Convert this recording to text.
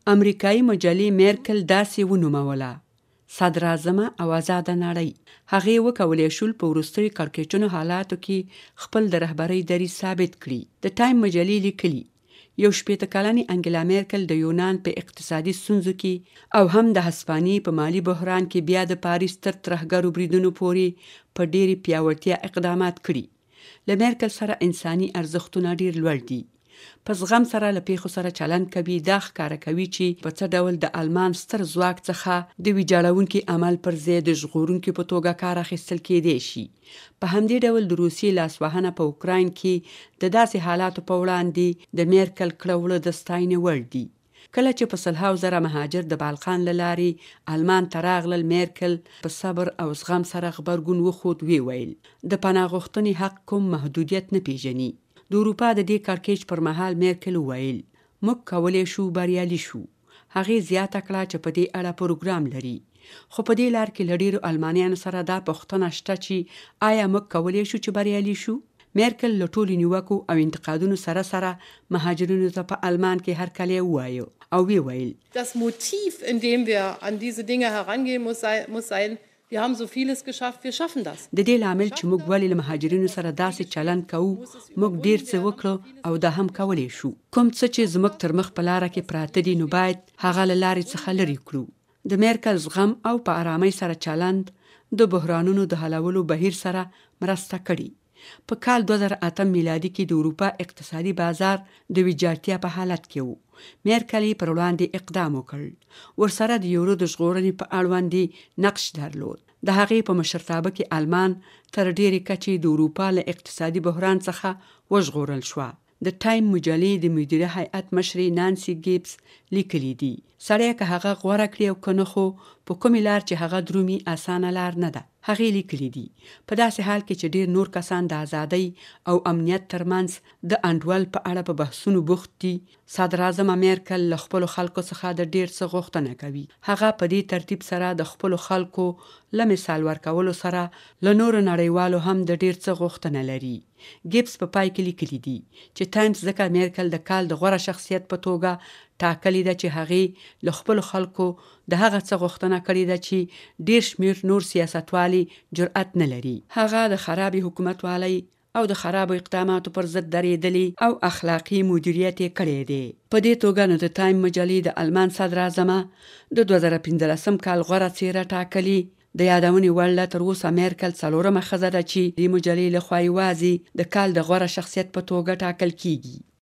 امریکایي مجلې میرکل داسې ونوموله: صدراعظمه او آزاده نړۍ. هغې وکولی شول په وروستیو کړکېچنو حالاتو کې خپل د رهبرۍ دریځ ثابت کړي. د ټایم مجلې لیکلي: 61 کلنې انګلا میرکل د یونان په اقتصادي ستونزو کې او هم د هسپانیې په مالي بحران کې بیا د پاریس تر ترهګرو بریدونو پورې په ډېرې پیاوړتیا اقدامات کړي. له میرکل سره انساني ارزښتونه ډېر لوړ دي. په زغم سره له پیښو سره چلند کوي. دا ښکاره کوي چې په څه ډول د آلمان ستر ځواک څخه د ویجاړونکي عمل پر ځای د ژغورونکي په توګه کار اخیستل کېدی شي. په همدې ډول د روسیې لاسوهنه په اوکراین کې د داسې حالاتو په وړاندې د میرکل کړه د ستاینې وړ دي. کله چې په 100,000 مهاجر د بالقان له لارې آلمان ته راغلل، میرکل په صبر او زغم سره غبرګون وښود. ویل: د پناه غوښتنې حق کوم محدودیت نه پیژني. د اروپا د دې کړکېچ پر مهال میرکل وویل: موږ کولی شو بریالي شو. هغې زیاته کړه چې په دې اړه پروګرام لري. خو په دې لار کې له ډېرو المانیانو سره دا پوښتنه شته چې آیا موږ کولی شو چې بریالي شو؟ میرکل له ټولو نیوکو او انتقادونو سره مهاجرینو ته په آلمان کې هرکلی ووایه او ویل: Das Motiv, in dem wir an diese Dinge herangehen, muss sein, wir haben so vieles geschafft, wir schaffen das. د دې لامل چې موږ ولې له مهاجرینو سره داسې چلند کوو، موږ ډېر څه وکړو او دا هم کولی شو. کوم څه چې زموږ تر مخ په لاره کې پراته دي، نو باید هغه له لارې څخه لرې کړو. د میرکل زغم او په آرامۍ سره چلند د بحرانونو د حلولو بهیر سره مرسته کړې. په کال 2008 میلادي کې د اروپا اقتصادي بازار د ویجاړتیا په حالت کې وو. میرکل پر وړاندې اقدام وکړ. ورسره د یورو د ژغورنې په اړوند نقش درلود. د هغې په مشرتابه کې آلمان تر ډېرې کچې د اروپا له اقتصادي بحران څخه وژغورل شوه. د ټایم مجلې د مدیره هیئت مشرې نانسي ګیبس لیکلي دي: سړی که هغه غوره کړي او که نه، خو په کومې لار چې هغه درومي اسانه لار نه ده. هغې لیکلي دي: په داسې حال کې چې ډېر نور کسان د ازادۍ او امنیت ترمنځ د انډول په اړه په بحثونو بوخت دي، صدراعظمه میرکل له خپلو خلکو څخه د ډېر څه غوښتنه کوي. هغه په دې ترتیب سره د خپلو خلکو له مثال ورکولو سره له نورو نړیوالو هم د ډېر څه غوښتنه لري. ګیبس په پای کې لیکلي دي چې ټایمز ځکه میرکل د کال د غوره شخصیت په توګه ټاکلې ده چې هغې له خپلو خلکو د هغه څه غوښتنه کړې ده چې ډېر شمېر نور سیاستوالي جرأت نه لري. هغه د خرابې حکومتوالۍ او د خرابو اقداماتو پر ضد درېدلی او اخلاقي مدیریت یې کړی دی. په دې توګه نو د ټایم مجلې د آلمان صدراعظمه د 2015 کال غوره څېره ټاکلي. د یادونې وړ تر اوسه میرکل 4مه ښځه ده چې د مجلې لخوا یوازې د کال د غوره شخصیت په توګه ټاکل کیږي.